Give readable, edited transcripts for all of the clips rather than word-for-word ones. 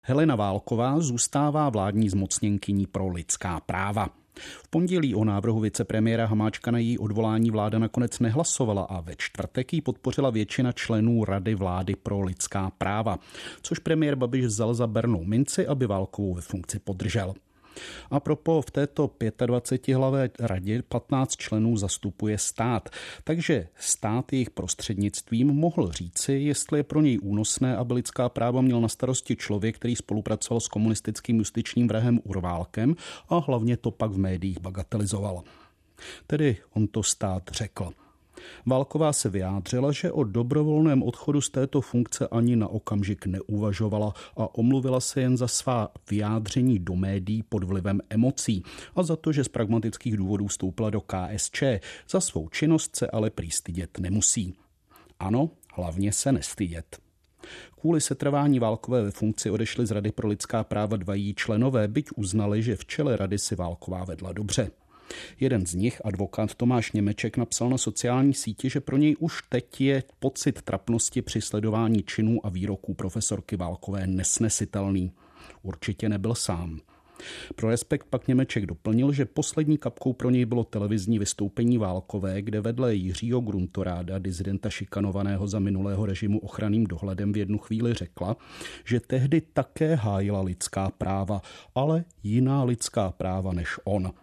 Helena Válková zůstává vládní zmocněnkyní pro lidská práva. V pondělí o návrhu vicepremiéra Hamáčka na její odvolání vláda nakonec nehlasovala a ve čtvrtek ji podpořila většina členů Rady vlády pro lidská práva, což premiér Babiš vzal za bernou minci, aby Válkovou ve funkci podržel. A propo v této 25hlavé radě 15 členů zastupuje stát, takže stát jejich prostřednictvím mohl říci, jestli je pro něj únosné, aby lidská práva měl na starosti člověk, který spolupracoval s komunistickým justičním vrahem Urválkem a hlavně to pak v médiích bagatelizoval. Tedy on to stát řekl. Válková se vyjádřila, že o dobrovolném odchodu z této funkce ani na okamžik neuvažovala a omluvila se jen za svá vyjádření do médií pod vlivem emocí a za to, že z pragmatických důvodů vstoupila do KSČ. Za svou činnost se ale prý stydět nemusí. Ano, hlavně se nestydět. Kvůli setrvání Válkové ve funkci odešli z Rady pro lidská práva dva její členové, byť uznali, že v čele rady si Válková vedla dobře. Jeden z nich, advokát Tomáš Němeček, napsal na sociální síti, že pro něj už teď je pocit trapnosti při sledování činů a výroků profesorky Válkové nesnesitelný. Určitě nebyl sám. Pro Respekt pak Němeček doplnil, že poslední kapkou pro něj bylo televizní vystoupení Válkové, kde vedle Jiřího Gruntoráda, disidenta šikanovaného za minulého režimu ochranným dohledem, v jednu chvíli řekla, že tehdy také hájila lidská práva, ale jiná lidská práva než on.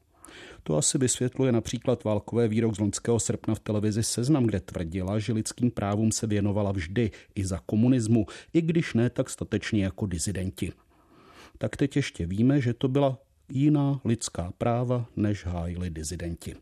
To asi vysvětluje například Válkové výrok z loňského srpna v televizi Seznam, kde tvrdila, že lidským právům se věnovala vždy i za komunismu, i když ne tak statečně jako disidenti. Tak teď ještě víme, že to byla jiná lidská práva, než hájili disidenti.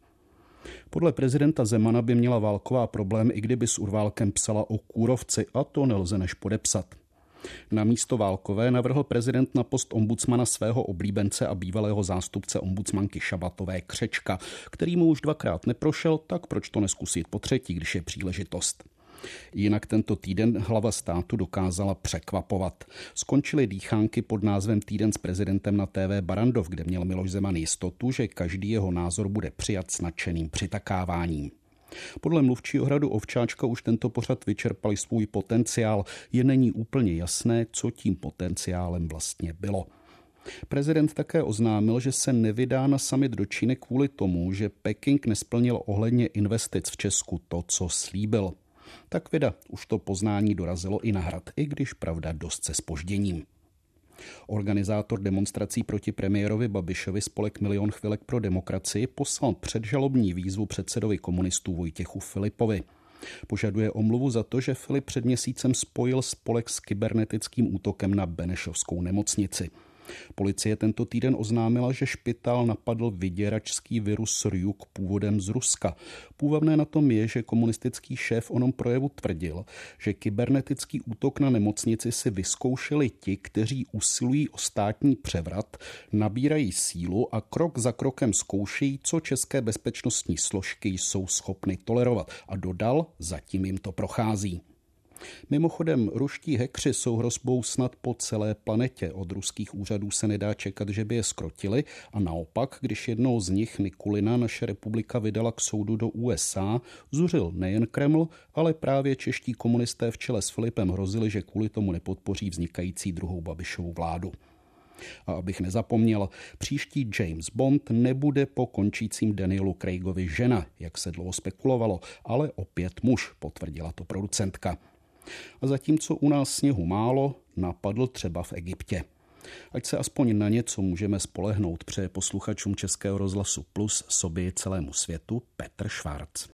Podle prezidenta Zemana by měla Válková problém, i kdyby s Urválkem psala o kůrovci, a to nelze než podepsat. Na místo Válkové navrhl prezident na post ombudsmana svého oblíbence a bývalého zástupce ombudsmanky Šabatové Křečka, který mu už dvakrát neprošel, tak proč to neskusit po třetí, když je příležitost. Jinak tento týden hlava státu dokázala překvapovat. Skončily dýchánky pod názvem Týden s prezidentem na TV Barrandov, kde měl Miloš Zeman jistotu, že každý jeho názor bude přijat s nadšeným přitakáváním. Podle mluvčího Hradu Ovčáčka už tento pořad vyčerpal svůj potenciál. Je není úplně jasné, co tím potenciálem vlastně bylo. Prezident také oznámil, že se nevydá na summit do Číny kvůli tomu, že Peking nesplnil ohledně investic v Česku to, co slíbil. Tak vida, už to poznání dorazilo i na Hrad, i když pravda dost se zpožděním. Organizátor demonstrací proti premiérovi Babišovi, spolek Milion chvilek pro demokracii, poslal předžalobní výzvu předsedovi komunistů Vojtěchu Filipovi. Požaduje omluvu za to, že Filip před měsícem spojil spolek s kybernetickým útokem na Benešovskou nemocnici. Policie tento týden oznámila, že špitál napadl vyděračský virus Ryuk původem z Ruska. Půvabné na tom je, že komunistický šéf onom projevu tvrdil, že kybernetický útok na nemocnici si vyzkoušeli ti, kteří usilují o státní převrat, nabírají sílu a krok za krokem zkoušejí, co české bezpečnostní složky jsou schopny tolerovat. A dodal, zatím jim to prochází. Mimochodem, ruští hackři jsou hrozbou snad po celé planetě. Od ruských úřadů se nedá čekat, že by je skrotili a naopak, když jednou z nich, Nikulina, naše republika vydala k soudu do USA, zuřil nejen Kreml, ale právě čeští komunisté v čele s Filipem hrozili, že kvůli tomu nepodpoří vznikající druhou Babišovu vládu. A abych nezapomněl, příští James Bond nebude po končícím Danielu Craigovi žena, jak se dlouho spekulovalo, ale opět muž, potvrdila to producentka. A zatímco u nás sněhu málo, napadl třeba v Egyptě. Ať se aspoň na něco můžeme spolehnout, přeje posluchačům Českého rozhlasu Plus, sobě i celému světu Petr Švarc.